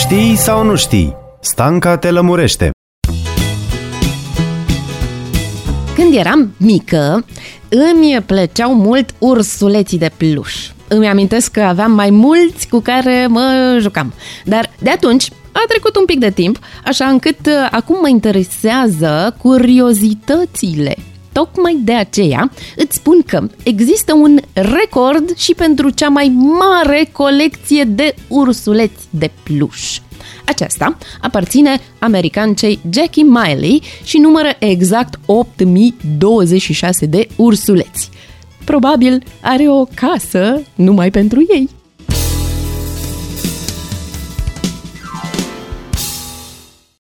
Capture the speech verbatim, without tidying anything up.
Știi sau nu știi? Stanca te lămurește. Când eram mică, îmi plăceau mult ursuleții de pluș. Îmi amintesc că aveam mai mulți cu care mă jucam. Dar de atunci a trecut un pic de timp, așa încât acum mă interesează curiozitățile. Tocmai de aceea îți spun că există un record și pentru cea mai mare colecție de ursuleți de pluș. Aceasta aparține americancei Jackie Miley și numără exact opt mii douăzeci și șase de ursuleți. Probabil are o casă numai pentru ei.